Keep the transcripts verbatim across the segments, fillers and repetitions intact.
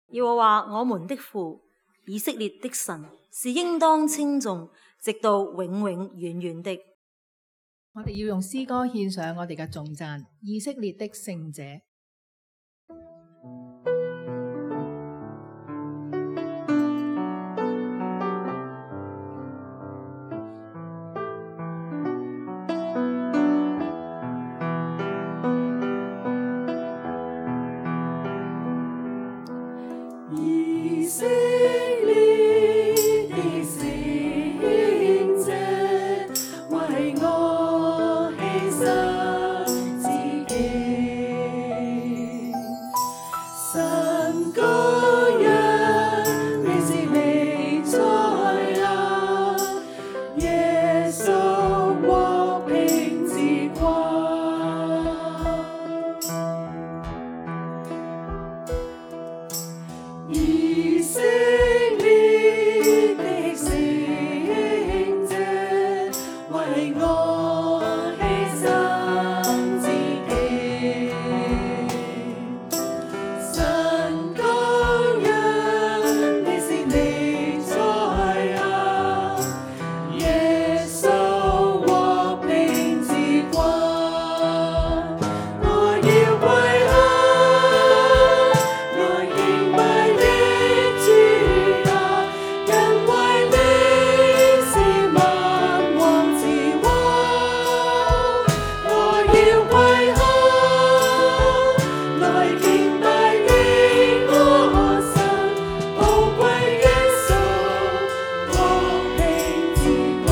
耶和華我們的父，以色列的神，是應當稱頌，直到永永遠遠的。 我哋要用詩歌獻上我哋嘅頌讚，以色列的聖者。 以色列的聖者，為我犧牲自己。神羔羊，你是彌賽亞，耶穌和平之君。以色列的聖者，為我犧牲自己。神羔羊，你是彌賽亞，耶穌和平之君。我要跪下來敬拜你，主啊，因為你是萬王之王。我要跪下來敬拜你，我神，寶貴耶穌，和平之君。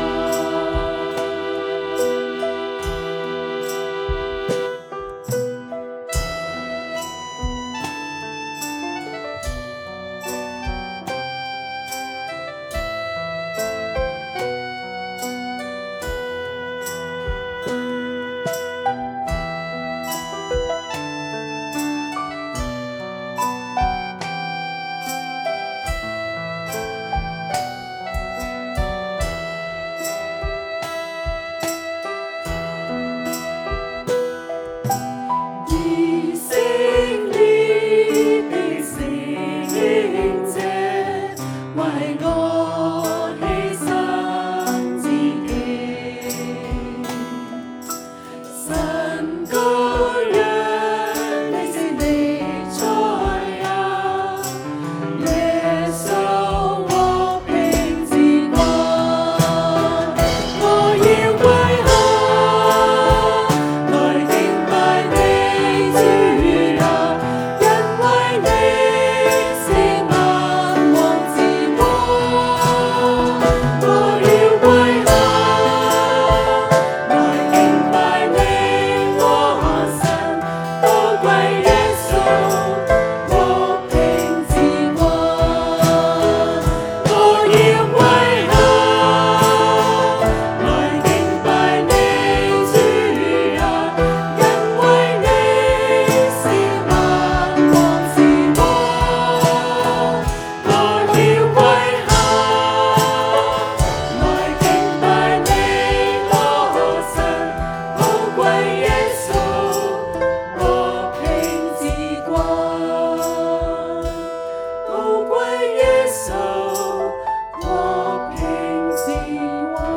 以色列的聖者，為我犧牲自己。神羔羊，你是彌賽亞，耶穌和平之君。我要跪下來敬拜你，主啊，因為你是萬王之王。我要跪下來敬拜你，我神，寶貴耶穌，和平之君。我要跪下來敬拜你，主啊，因為你是萬王之王。我要跪下來敬拜你，我神，寶貴耶穌，和平之君。寶貴耶穌，和平之君。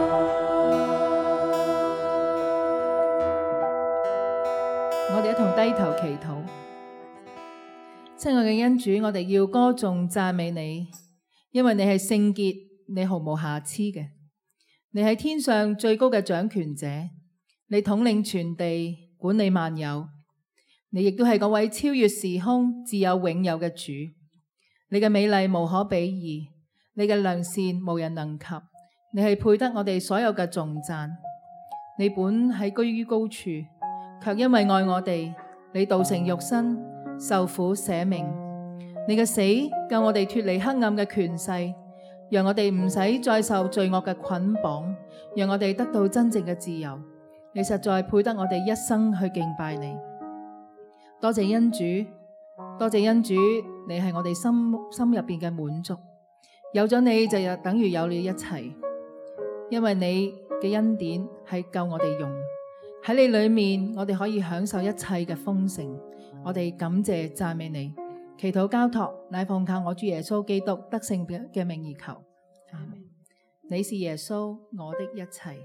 我哋一同低頭祈禱。親愛嘅恩主，我哋要歌頌讚美你，因為你係聖潔，你毫無瑕疵嘅。你喺天上最高嘅掌權者，你統領全地，管理萬有。你亦都係嗰位超越時空、自有永有嘅主。你嘅美麗無可比擬，你嘅良善無人能及。你係配得我哋所有嘅頌讚。你本係居於高處，卻因為愛我哋，你道成肉身，受苦捨命。你嘅死救我哋脫離黑暗嘅權勢，讓我哋唔使再受罪惡嘅捆綁，讓我哋得到真正嘅自由。你實在配得我哋一生去敬拜你。多謝恩主，多謝恩主，你係我哋心心入邊嘅滿足。有咗你就等於有了一切，因為你嘅恩典係夠我哋用。喺你裏面，我哋可以享受一切嘅豐盛。我哋感謝讚美你， 祈禱交託，乃奉靠我主耶穌基督得勝嘅名而求。阿們。你是耶穌，我的一切。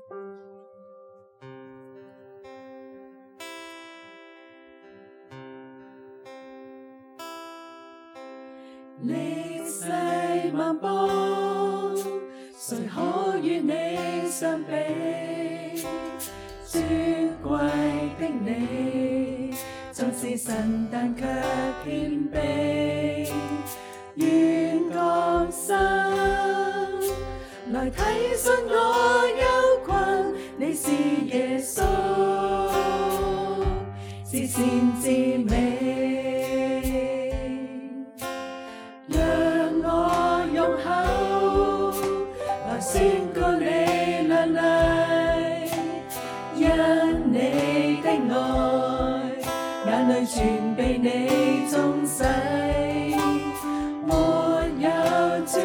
歷世萬邦，誰可與你相比？尊貴的你，縱是神但卻謙卑，願降生來體恤我憂困。你是耶穌，至善至美，讓我用口來宣告你亮麗，因你的愛，眼淚全被你沖洗，沒有主，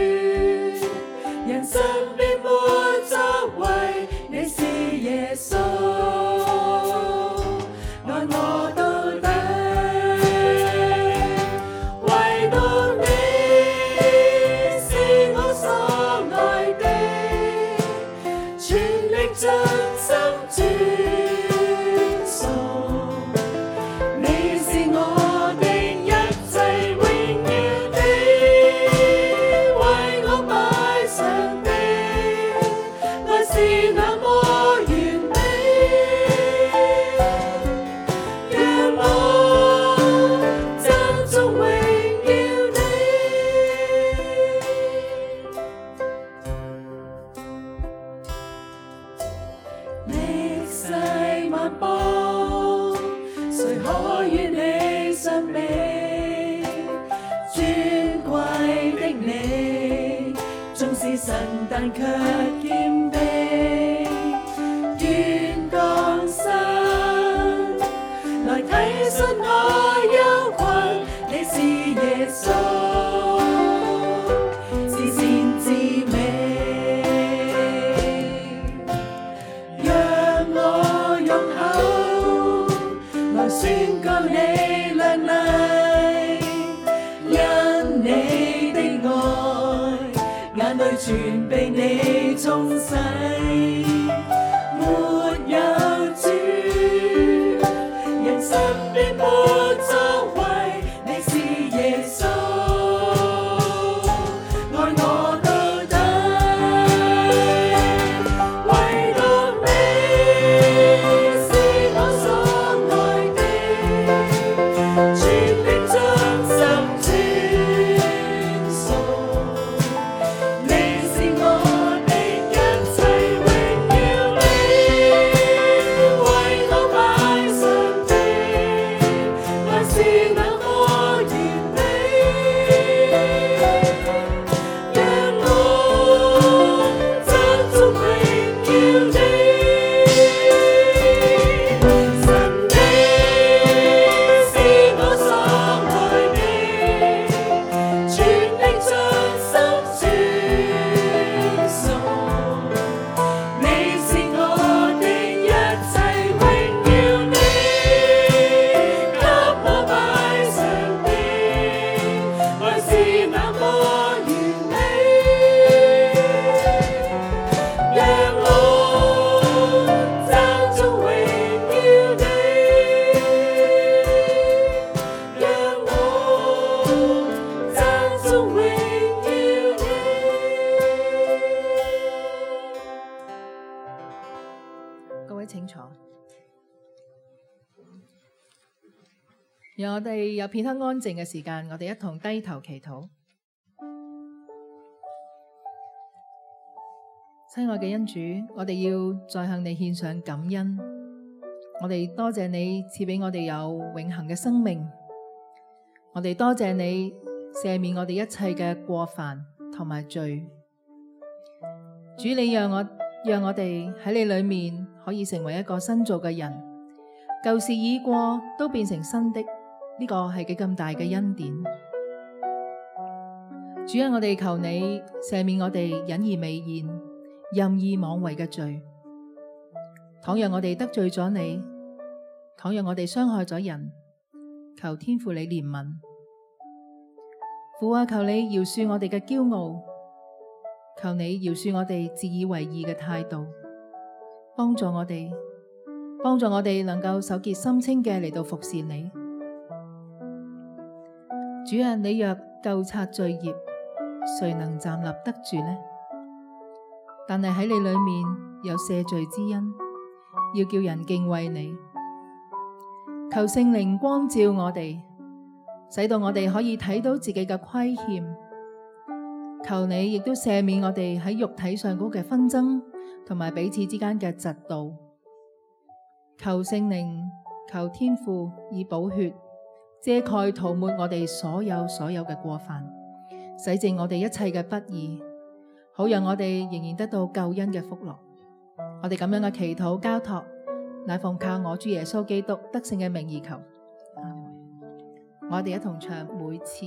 人生必沒作為。你是耶穌，愛我到底，唯獨你是我所愛的，全力盡心尊崇。你是我的一切，榮耀的，為我擺上的愛是那麼完美，讓我讚頌榮耀你。歷世萬邦，誰可與你相比？尊貴的你，縱是神但卻謙卑，願降生來體恤我憂困。你是耶穌，至善至美，讓我用口來宣告你亮麗，因你的愛，眼淚全被你沖洗，沒有主，人生必沒作為。你是耶穌，愛我到底，唯獨你是我所愛的，全力盡心尊崇。你是我的一切，榮耀你，為我擺上的愛是那麼完美，讓我讚頌榮耀你。神你是我所愛的，全力盡心尊崇。你是我的一切，榮耀你，給我擺上的愛是那麼完美，讓我讚頌榮耀你，讓我讚頌榮耀你。 各位請坐，讓我哋有片刻安靜嘅時間，我哋一同低頭祈禱。親愛嘅恩主，我哋要再向你獻上感恩，我哋多謝你賜俾我哋有永恆嘅生命，我哋多謝你赦免我哋一切嘅過犯同埋罪。主，你讓我讓我哋喺你裏面可以成為一個新造嘅人，舊事已過，都變成新的，呢個係幾咁大嘅恩典。主啊，我哋求你赦免我哋隱而未現、任意妄為嘅罪。倘若我哋得罪咗你，倘若我哋傷害咗人，求天父你憐憫， 父啊，求你饒恕我哋嘅驕傲，求你饒恕我哋自以為義嘅態度，幫助我哋，幫助我哋能夠手潔心清嘅嚟到服侍你。主啊，你若究察罪孽，誰能站立得住呢？但係喺你裏面有赦罪之恩，要叫人敬畏你。求聖靈光照我哋，使到我哋可以睇到自己嘅虧欠。求你亦都赦免我哋喺肉體上高嘅紛爭，同埋彼此之間嘅嫉妒。求聖靈，求天父以寶血遮蓋塗抹我哋所有所有嘅過犯，洗淨我哋一切嘅不義，好讓我哋仍然得到救恩嘅福樂。我哋咁樣嘅祈禱交託，乃奉靠我主耶穌基督得勝嘅名而求。我哋一同唱每次。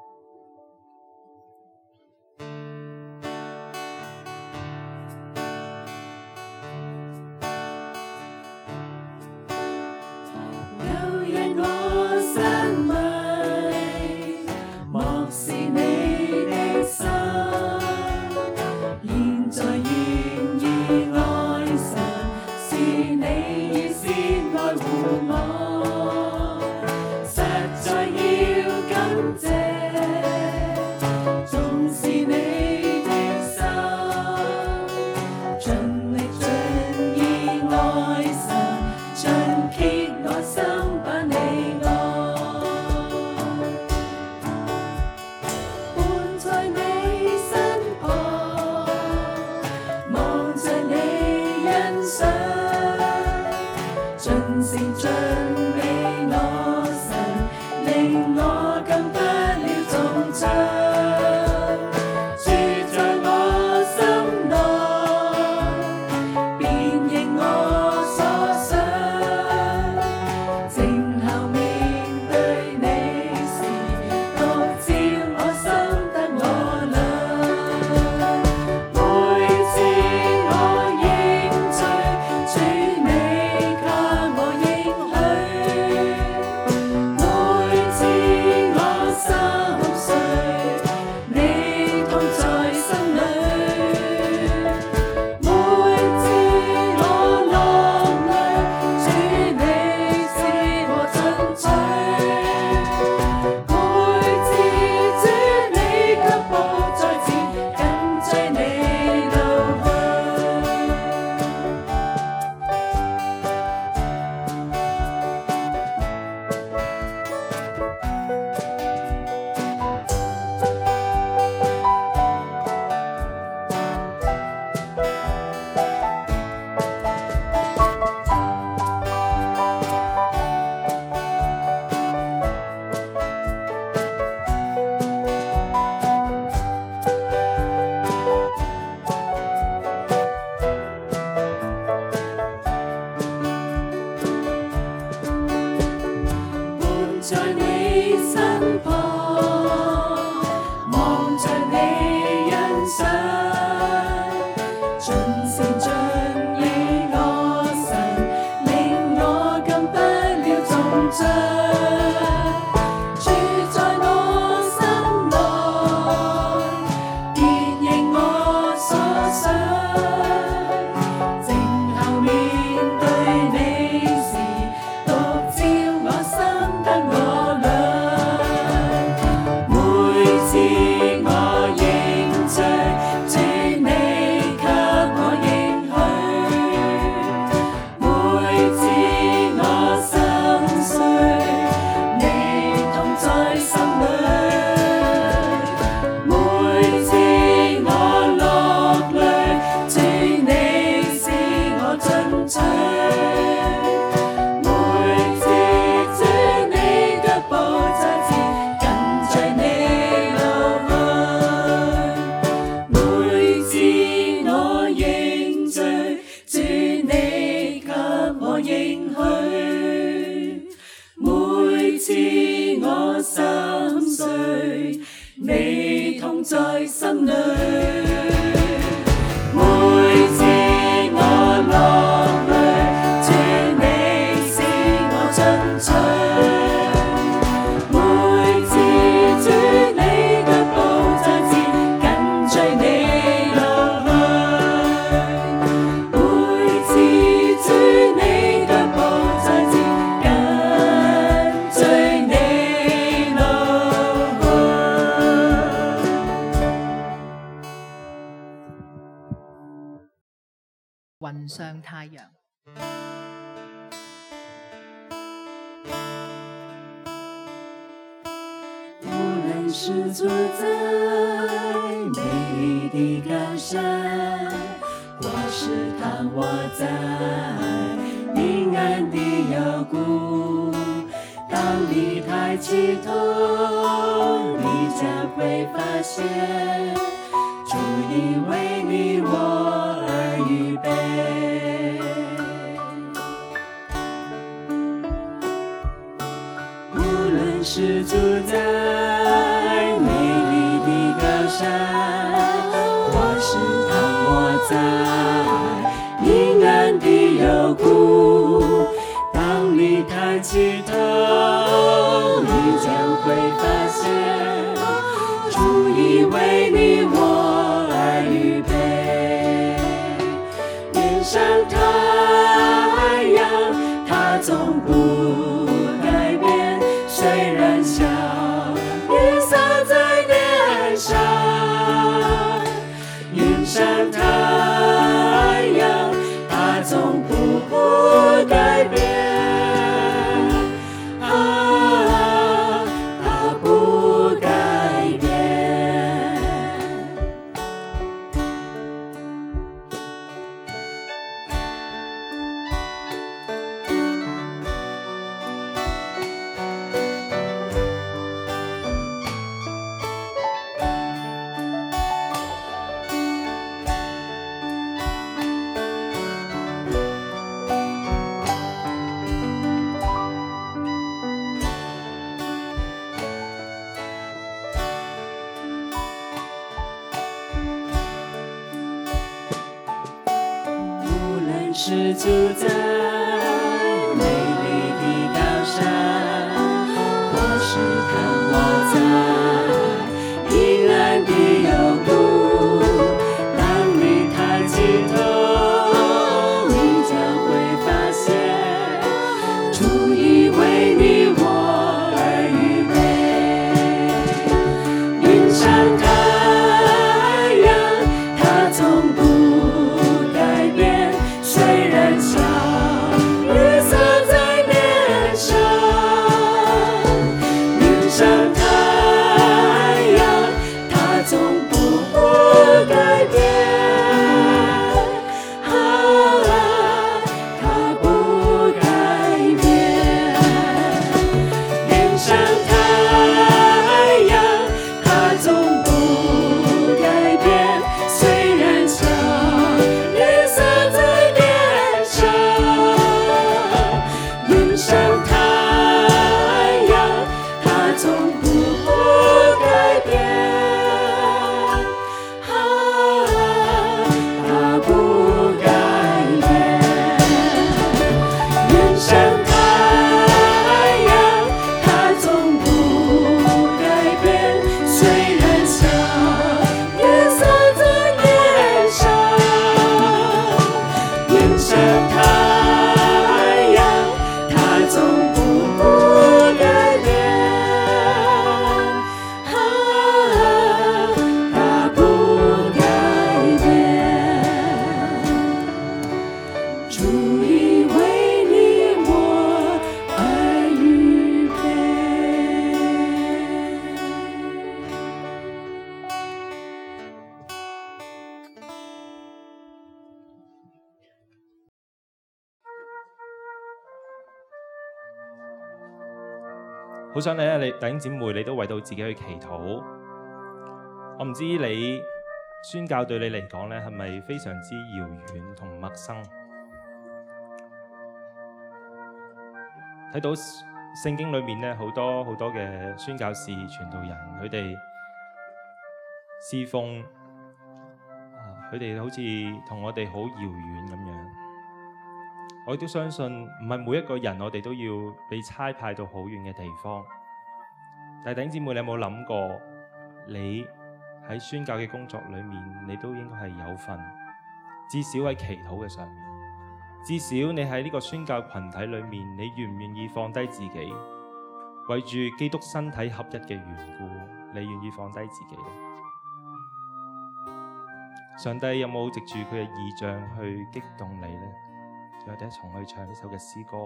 在心裏，每次我落淚，主你使我進取，每次主你雲上太陽。 無論是住在美麗的高山，或是躺臥在陰暗的幽谷，當你抬起頭，你將會發現，主已為你我而預備。無論是住在美麗的高山，或是躺臥在陰暗的幽谷，當你抬起頭，你將會發現，主已為你我而預備。天上太陽，它總不改變，雖然小雨灑在臉上，雲上太陽，它總不改變。是住在美麗的高山，或是躺臥在陰暗的幽谷，當你抬起頭，你將會發現，主已為你我而預備。雲上太陽，它總不改變，雖然小雨灑在臉上，雲上太陽，它總不改變，啊，它不改變。雲上太陽，它總不改變，雖然小雨灑在臉上，雲上太陽，它總不改變，啊，它不改變。雲上太陽，它總不改變，雖然小雨灑在臉上，雲上太陽，它總不改變，啊，它不改變。主已為你我而預備。 好想你咧，你弟兄姊妹，你都為到自己去祈禱。我唔知你宣教對你嚟講咧，係咪非常之遙遠同陌生？睇到聖經裏面咧，好多好多嘅宣教士、傳道人，佢哋侍奉，佢哋好似同我哋好遙遠咁樣。我亦都相信，唔係每一個人我哋都要被差派到好遠嘅地方。但係弟兄姊妹，你有冇諗過，你喺宣教嘅工作裏面，你都應該係有份，至少喺祈禱嘅上面，至少你喺呢個宣教群體裏面，你願唔願意放低自己，為住基督身體合一嘅緣故，你願意放低自己？ 上帝有冇藉住佢嘅異象去激動你呢？我哋一齊去唱呢首嘅詩歌。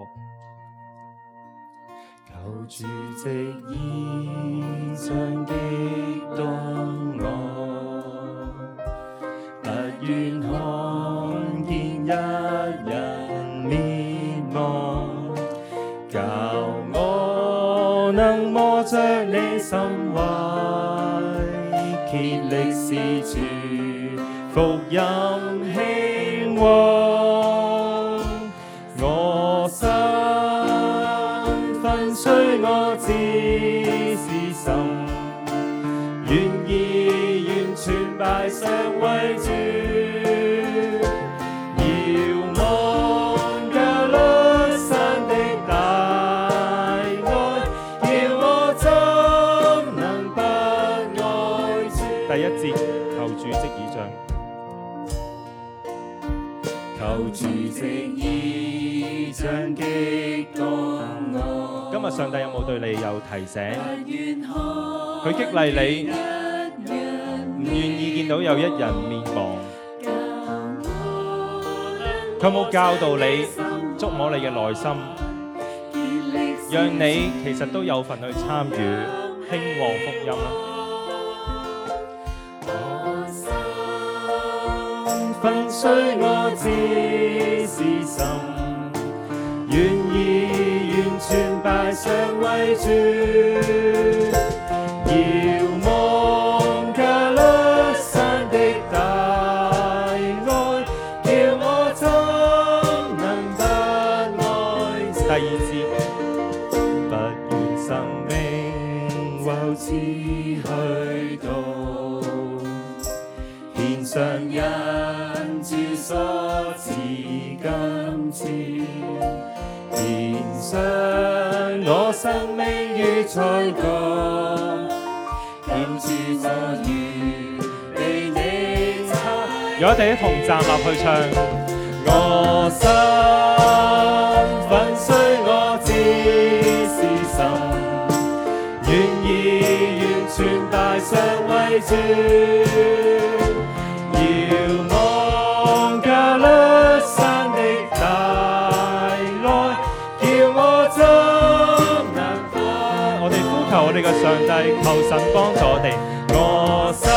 求主藉異象激動我，不願看見一人滅亡，教我能摸着你心懷，竭力施主福音興旺，我心粉碎我自是心，願意完全擺上為主，遙望加略山的大愛，叫我怎能不愛主。 第一節，求主藉異象。 求主藉異象激動我。 今日上帝有冇對你有提醒？佢激勵你，唔願意見到有一人滅亡。佢有冇教導你、觸摸你嘅內心，讓你其實都有份去參與興旺福音啦？ 粉碎我自是心，願意完全擺上為主，遙望加略山的大愛，叫我怎能不愛主。 第二節， 不願生命為此去到，獻上恩主所賜金錢，獻上我生命於彩鋼，獻主所願被你擦。 有我哋一同站立去唱。 我心粉碎我自是心，願意完全擺上為主，遙望加略山的大愛，叫我怎能不。 我哋呼求我哋嘅上帝，求神幫助我哋。 我心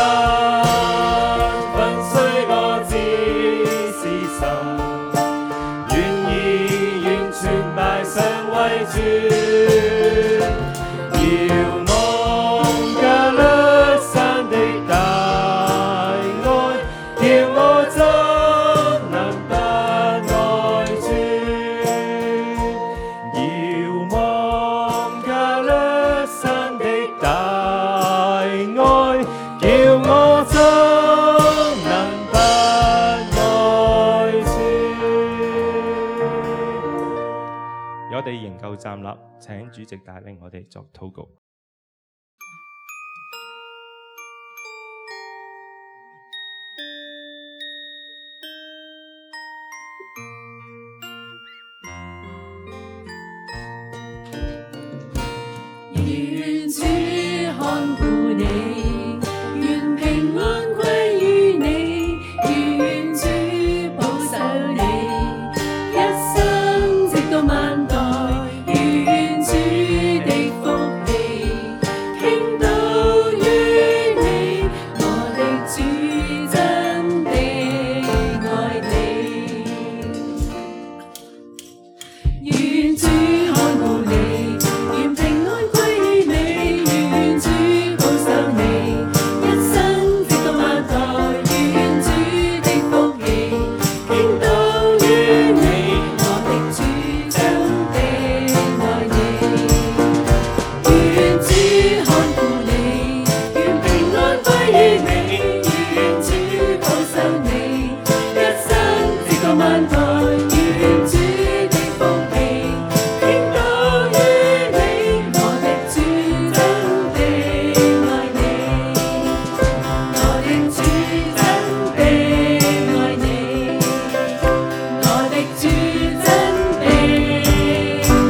粉碎我自是心，願意完全擺上為主，遙望加略山的大愛，叫我怎能不愛主，遙望加略山的大愛，叫我怎能不愛主。 有我哋仍舊站立，請主席帶領我哋作禱告。 願主看顧你，願平安歸於你，願主保守你，一生直到萬代，願主的福氣傾倒於你，我的主真的愛你，願主看顧你，願平安歸於你，願主保守你，一生直到萬代，願主的福氣傾倒於你，我的主真的愛你，願主看顧你，願平安歸於你，願主保守你，一生直到萬代，願主的福氣傾倒於你，我的主真的愛你，我的主真的愛你，我的主真的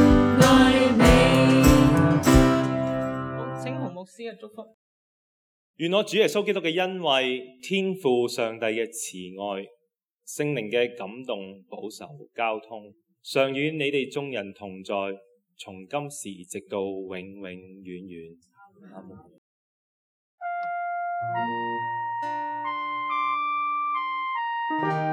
愛你。 請洪牧師嘅祝福。 願我主耶穌基督嘅恩惠、天父上帝嘅慈愛、聖靈嘅感動、保守、交通，常與你哋眾人同在，從今時直到永永遠遠。阿們。 Thank you.